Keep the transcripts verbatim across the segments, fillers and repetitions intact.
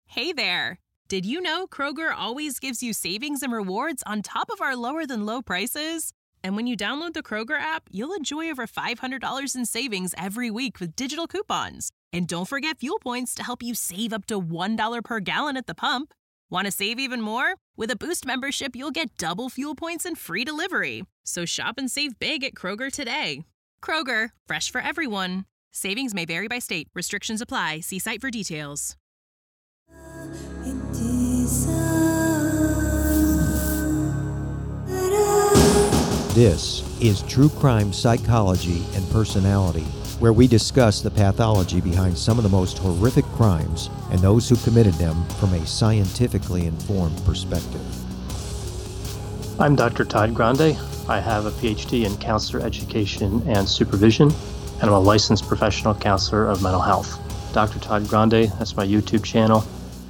Hey there! Did you know Kroger always gives you savings and rewards on top of our lower than low prices? And when you download the Kroger app, you'll enjoy over five hundred dollars in savings every week with digital coupons. And don't forget fuel points to help you save up to one dollar per gallon at the pump. Want to save even more? With a Boost membership, you'll get double fuel points and free delivery. So shop and save big at Kroger today. Kroger, fresh for everyone. Savings may vary by state. Restrictions apply. See site for details. This is True Crime Psychology and Personality, where we discuss the pathology behind some of the most horrific crimes and those who committed them from a scientifically informed perspective. I'm Doctor Todd Grande. I have a P H D in counselor education and supervision, and I'm a licensed professional counselor of mental health. Doctor Todd Grande, that's my YouTube channel.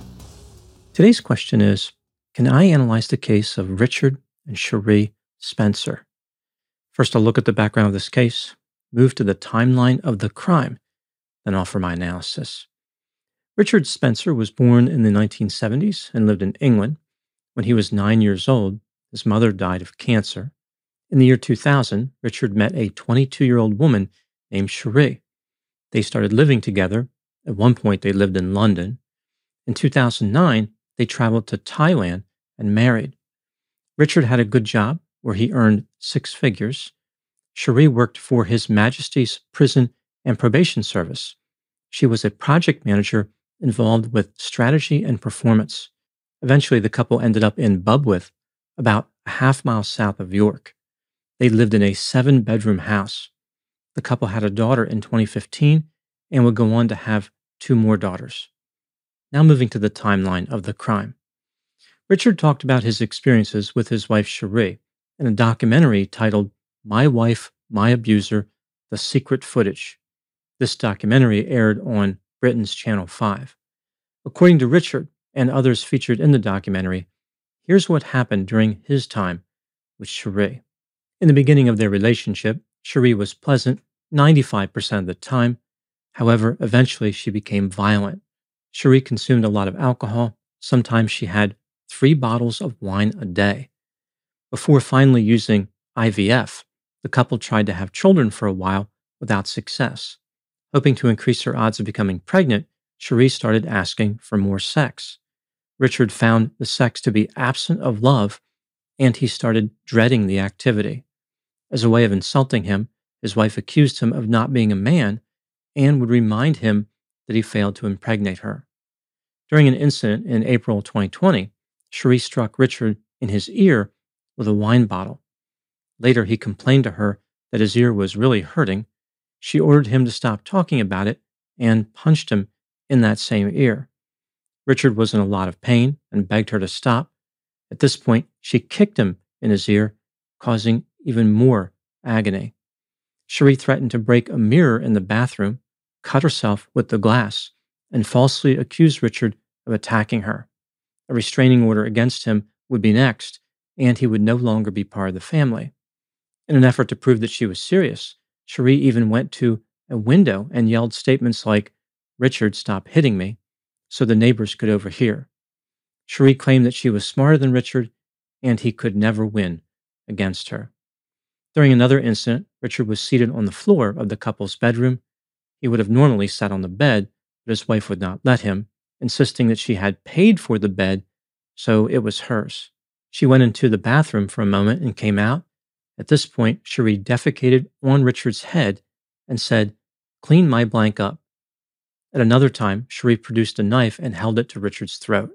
Today's question is, can I analyze the case of Richard and Cherie Spencer? First, I'll look at the background of this case, move to the timeline of the crime, then offer my analysis. Richard Spencer was born in the nineteen seventies and lived in England. When he was nine years old, his mother died of cancer. In the year two thousand, Richard met a twenty-two-year-old woman named Cherie. They started living together. At one point, they lived in London. In two thousand nine, they traveled to Thailand and married. Richard had a good job where he earned six figures. Cherie worked for His Majesty's Prison and Probation Service. She was a project manager involved with strategy and performance. Eventually, the couple ended up in Bubwith, about a half mile south of York. They lived in a seven-bedroom house. The couple had a daughter in twenty fifteen and would go on to have two more daughters. Now moving to the timeline of the crime. Richard talked about his experiences with his wife Cherie in a documentary titled My Wife, My Abuser, The Secret Footage. This documentary aired on Britain's Channel five. According to Richard and others featured in the documentary, here's what happened during his time with Cherie. In the beginning of their relationship, Cherie was pleasant ninety-five percent of the time. However, eventually she became violent. Cherie consumed a lot of alcohol. Sometimes she had three bottles of wine a day. Before finally using I V F, the couple tried to have children for a while without success. Hoping to increase her odds of becoming pregnant, Cherie started asking for more sex. Richard found the sex to be absent of love, and he started dreading the activity. As a way of insulting him, his wife accused him of not being a man and would remind him that he failed to impregnate her. During an incident in April twenty twenty, Cherie struck Richard in his ear with a wine bottle. Later, he complained to her that his ear was really hurting. She ordered him to stop talking about it and punched him in that same ear. Richard was in a lot of pain and begged her to stop. At this point, she kicked him in his ear, causing even more agony. Cherie threatened to break a mirror in the bathroom, cut herself with the glass, and falsely accused Richard of attacking her. A restraining order against him would be next, and he would no longer be part of the family. In an effort to prove that she was serious, Cherie even went to a window and yelled statements like, "Richard, stop hitting me," so the neighbors could overhear. Cherie claimed that she was smarter than Richard, and he could never win against her. During another incident, Richard was seated on the floor of the couple's bedroom. He would have normally sat on the bed, but his wife would not let him, insisting that she had paid for the bed, so it was hers. She went into the bathroom for a moment and came out. At this point, Cherie defecated on Richard's head and said, "Clean my blank up." At another time, Cherie produced a knife and held it to Richard's throat.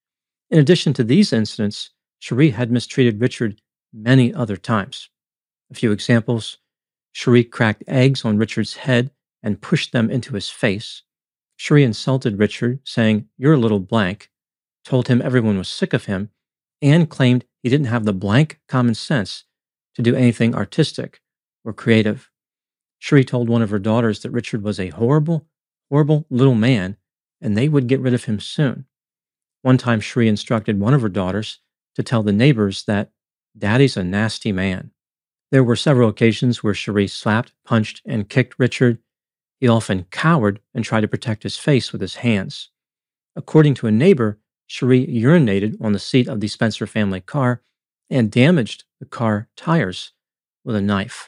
In addition to these incidents, Cherie had mistreated Richard many other times. A few examples: Cherie cracked eggs on Richard's head and pushed them into his face. Cherie insulted Richard, saying, "You're a little blank," told him everyone was sick of him, and claimed he didn't have the blank common sense to do anything artistic or creative. Cherie told one of her daughters that Richard was a horrible, horrible little man, and they would get rid of him soon. One time, Cherie instructed one of her daughters to tell the neighbors that "Daddy's a nasty man." There were several occasions where Cherie slapped, punched, and kicked Richard. He often cowered and tried to protect his face with his hands. According to a neighbor, Cherie urinated on the seat of the Spencer family car and damaged the car tires with a knife.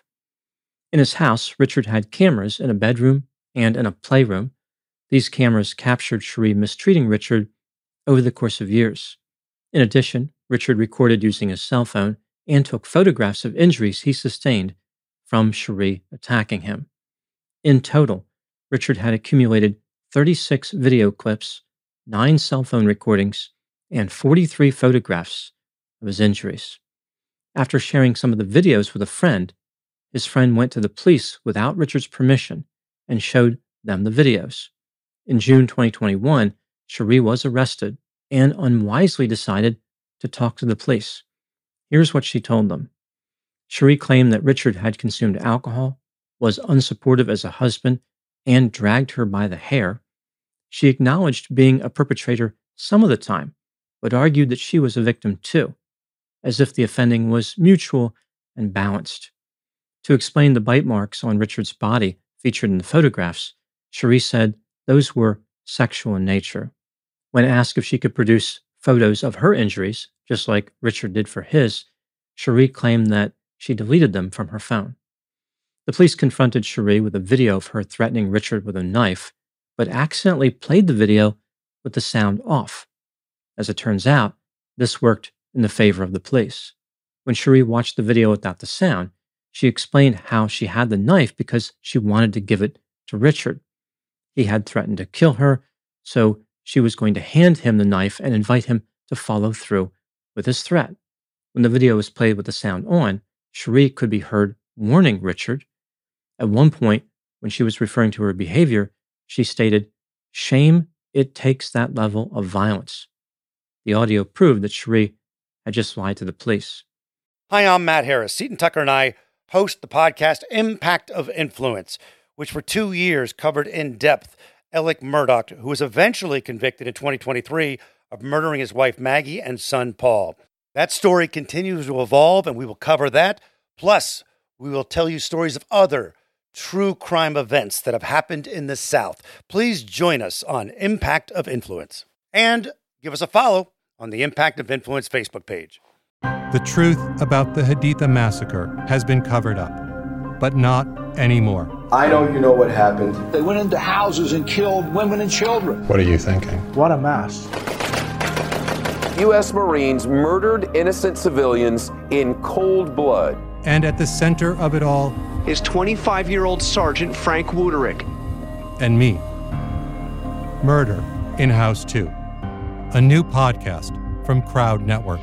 In his house, Richard had cameras in a bedroom and in a playroom. These cameras captured Cherie mistreating Richard over the course of years. In addition, Richard recorded using his cell phone and took photographs of injuries he sustained from Cherie attacking him. In total, Richard had accumulated thirty-six video clips, nine cell phone recordings, and forty-three photographs of his injuries. After sharing some of the videos with a friend, his friend went to the police without Richard's permission and showed them the videos. In June twenty twenty-one, Cherie was arrested and unwisely decided to talk to the police. Here's what she told them. Cherie claimed that Richard had consumed alcohol, was unsupportive as a husband, and dragged her by the hair. She acknowledged being a perpetrator some of the time, but argued that she was a victim too, as if the offending was mutual and balanced. To explain the bite marks on Richard's body featured in the photographs, Cherie said those were sexual in nature. When asked if she could produce photos of her injuries, just like Richard did for his, Cherie claimed that she deleted them from her phone. The police confronted Cherie with a video of her threatening Richard with a knife, but accidentally played the video with the sound off. As it turns out, this worked in the favor of the police. When Cherie watched the video without the sound, she explained how she had the knife because she wanted to give it to Richard. He had threatened to kill her, so she was going to hand him the knife and invite him to follow through with his threat. When the video was played with the sound on, Cherie could be heard warning Richard. At one point, when she was referring to her behavior, she stated, "Shame it takes that level of violence." The audio proved that Cherie had just lied to the police. Hi, I'm Matt Harris. Seton Tucker and I host the podcast Impact of Influence, which for two years covered in depth Alec Murdaugh, who was eventually convicted in twenty twenty-three of murdering his wife Maggie and son Paul. That story continues to evolve, and we will cover that. Plus, we will tell you stories of other true crime events that have happened in the South. Please join us on Impact of Influence. And give us a follow on the Impact of Influence Facebook page. The truth about the Haditha massacre has been covered up, but not anymore. I know you know what happened. They went into houses and killed women and children. What are you thinking? What a mess. U S Marines murdered innocent civilians in cold blood. And at the center of it all is twenty-five-year-old Sergeant Frank Wuterich. And me. Murder in House two. A new podcast from Crowd Network.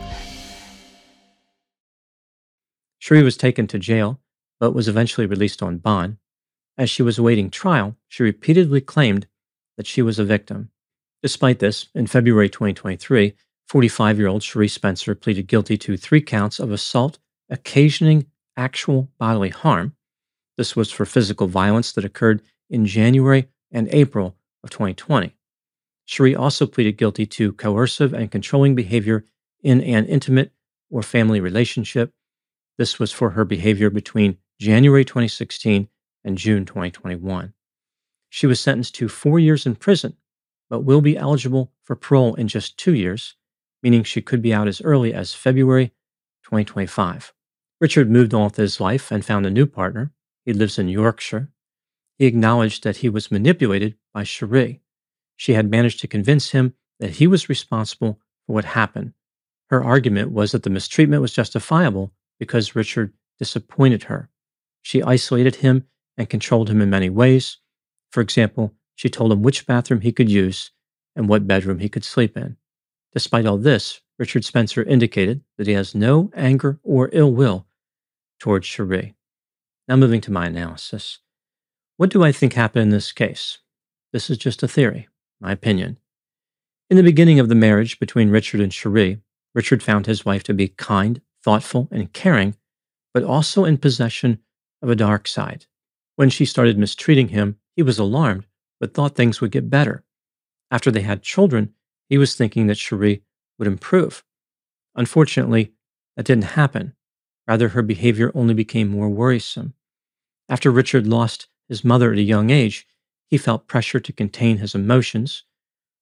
Cherie was taken to jail, but was eventually released on bond. As she was awaiting trial, she repeatedly claimed that she was a victim. Despite this, in February twenty twenty-three, forty-five-year-old Cherie Spencer pleaded guilty to three counts of assault occasioning actual bodily harm. This was for physical violence that occurred in January and April of twenty twenty. Cherie also pleaded guilty to coercive and controlling behavior in an intimate or family relationship. This was for her behavior between January twenty sixteen and June twenty twenty-one. She was sentenced to four years in prison, but will be eligible for parole in just two years, meaning she could be out as early as February twenty twenty-five. Richard moved on with his life and found a new partner. He lives in Yorkshire. He acknowledged that he was manipulated by Cherie. She had managed to convince him that he was responsible for what happened. Her argument was that the mistreatment was justifiable because Richard disappointed her. She isolated him and controlled him in many ways. For example, she told him which bathroom he could use and what bedroom he could sleep in. Despite all this, Richard Spencer indicated that he has no anger or ill will towards Cherie. Now moving to my analysis. What do I think happened in this case? This is just a theory, my opinion. In the beginning of the marriage between Richard and Cherie, Richard found his wife to be kind, thoughtful, and caring, but also in possession of a dark side. When she started mistreating him, he was alarmed, but thought things would get better. After they had children, he was thinking that Cherie would improve. Unfortunately, that didn't happen. Rather, her behavior only became more worrisome. After Richard lost his mother at a young age, he felt pressure to contain his emotions.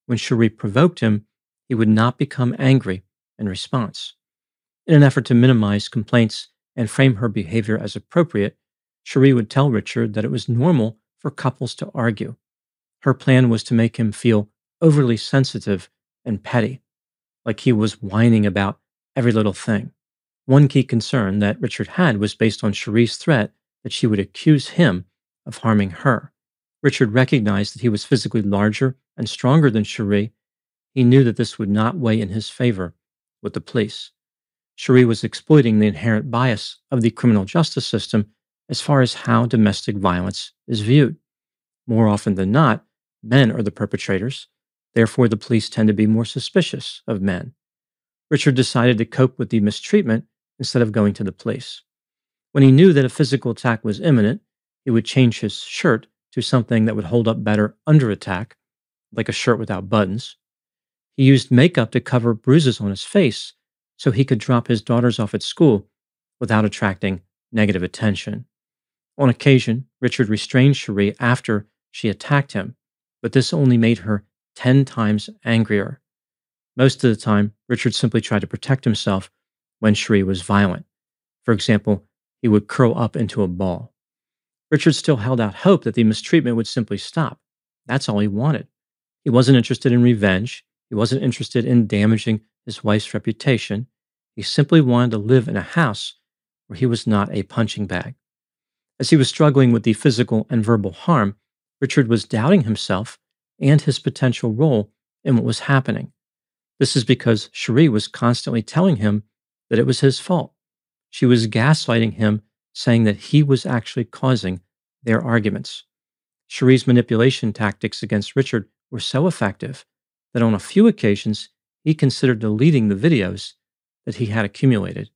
when Cherie provoked him, he would not become angry in response. In an effort to minimize complaints and frame her behavior as appropriate, Cherie would tell Richard that it was normal for couples to argue. Her plan was to make him feel overly sensitive and petty, like he was whining about every little thing. One key concern that Richard had was based on Cherie's threat that she would accuse him of harming her. Richard recognized that he was physically larger and stronger than Cherie. He knew that this would not weigh in his favor with the police. Cherie was exploiting the inherent bias of the criminal justice system as far as how domestic violence is viewed. More often than not, men are the perpetrators. Therefore, the police tend to be more suspicious of men. Richard decided to cope with the mistreatment instead of going to the police. When he knew that a physical attack was imminent, he would change his shirt to something that would hold up better under attack, like a shirt without buttons. He used makeup to cover bruises on his face so he could drop his daughters off at school without attracting negative attention. On occasion, Richard restrained Cherie after she attacked him, but this only made her ten times angrier. Most of the time, Richard simply tried to protect himself when Cherie was violent. For example, he would curl up into a ball. Richard still held out hope that the mistreatment would simply stop. That's all he wanted. He wasn't interested in revenge. He wasn't interested in damaging his wife's reputation. He simply wanted to live in a house where he was not a punching bag. As he was struggling with the physical and verbal harm, Richard was doubting himself and his potential role in what was happening. This is because Cherie was constantly telling him that it was his fault. She was gaslighting him, saying that he was actually causing their arguments. Cherie's manipulation tactics against Richard were so effective that on a few occasions he considered deleting the videos that he had accumulated.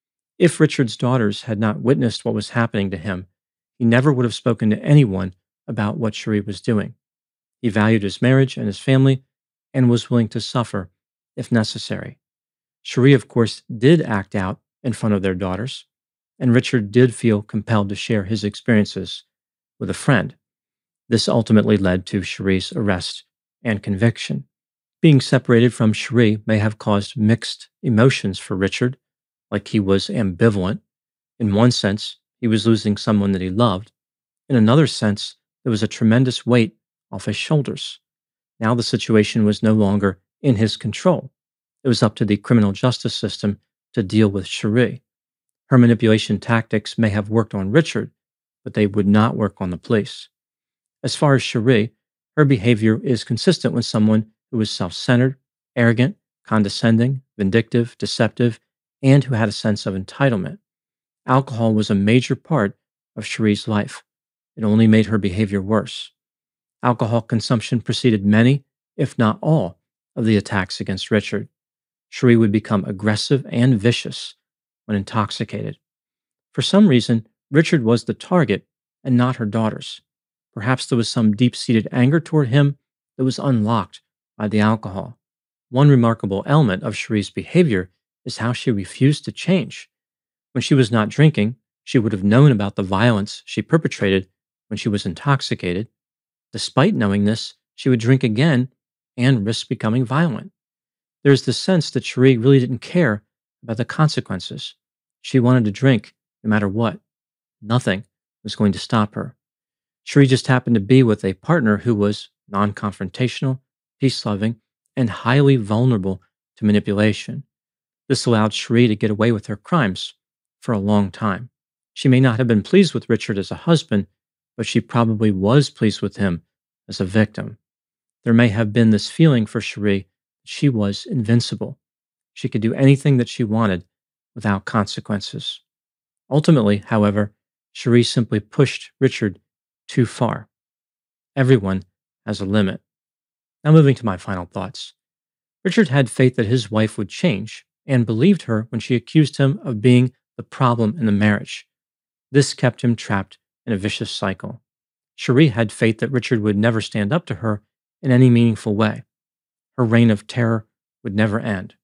If Richard's daughters had not witnessed what was happening to him, he never would have spoken to anyone about what Cherie was doing. He valued his marriage and his family and was willing to suffer if necessary. Cherie, of course, did act out in front of their daughters, and Richard did feel compelled to share his experiences with a friend. This ultimately led to Cherie's arrest and conviction. Being separated from Cherie may have caused mixed emotions for Richard, like he was ambivalent. In one sense, he was losing someone that he loved. In another sense, there was a tremendous weight off his shoulders. Now the situation was no longer in his control. It was up to the criminal justice system to deal with Cherie. Her manipulation tactics may have worked on Richard, but they would not work on the police. As far as Cherie, her behavior is consistent with someone who was self-centered, arrogant, condescending, vindictive, deceptive, and who had a sense of entitlement. Alcohol was a major part of Cherie's life. It only made her behavior worse. Alcohol consumption preceded many, if not all, of the attacks against Richard. Cherie would become aggressive and vicious when intoxicated. For some reason, Richard was the target and not her daughters. Perhaps there was some deep-seated anger toward him that was unlocked by the alcohol. One remarkable element of Cherie's behavior is how she refused to change. When she was not drinking, she would have known about the violence she perpetrated when she was intoxicated. Despite knowing this, she would drink again and risk becoming violent. There's the sense that Cherie really didn't care about the consequences. She wanted to drink no matter what. Nothing was going to stop her. Cherie just happened to be with a partner who was non-confrontational, peace-loving, and highly vulnerable to manipulation. This allowed Cherie to get away with her crimes for a long time. She may not have been pleased with Richard as a husband, but she probably was pleased with him as a victim. There may have been this feeling for Cherie that she was invincible. She could do anything that she wanted without consequences. Ultimately, however, Cherie simply pushed Richard too far. Everyone has a limit. Now moving to my final thoughts. Richard had faith that his wife would change and believed her when she accused him of being the problem in the marriage. This kept him trapped in a vicious cycle. Cherie had faith that Richard would never stand up to her in any meaningful way. Her reign of terror would never end.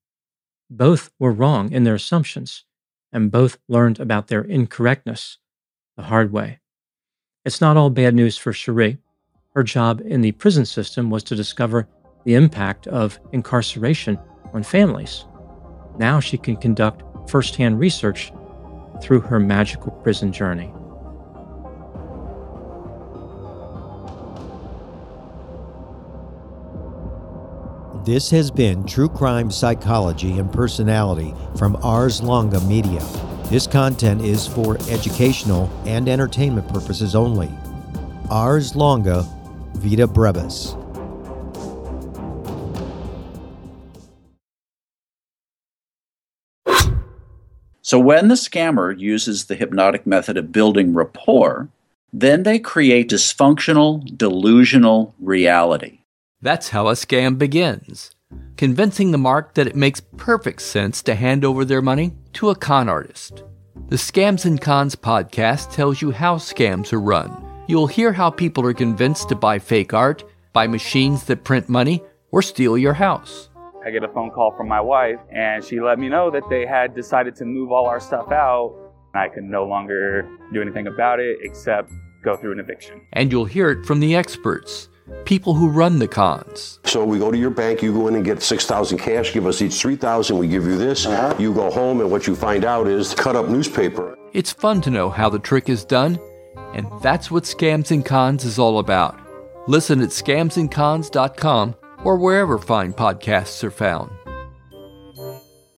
Both were wrong in their assumptions, and both learned about their incorrectness the hard way. It's not all bad news for Cherie. Her job in the prison system was to discover the impact of incarceration on families. Now she can conduct firsthand research through her magical prison journey. This has been True Crime Psychology and Personality from Ars Longa Media. This content is for educational and entertainment purposes only. Ars Longa, Vita Brevis. So when the scammer uses the hypnotic method of building rapport, then they create dysfunctional, delusional reality. That's how a scam begins, convincing the mark that it makes perfect sense to hand over their money to a con artist. The Scams and Cons podcast tells you how scams are run. You'll hear how people are convinced to buy fake art, buy machines that print money, or steal your house. I get a phone call from my wife, and she let me know that they had decided to move all our stuff out. I could no longer do anything about it except go through an eviction. And you'll hear it from the experts, people who run the cons. So we go to your bank, you go in and get six thousand cash, give us each three thousand, we give you this. Uh-huh. You go home, and what you find out is cut up newspaper. It's fun to know how the trick is done, and that's what Scams and Cons is all about. Listen at scams and cons dot com or wherever fine podcasts are found.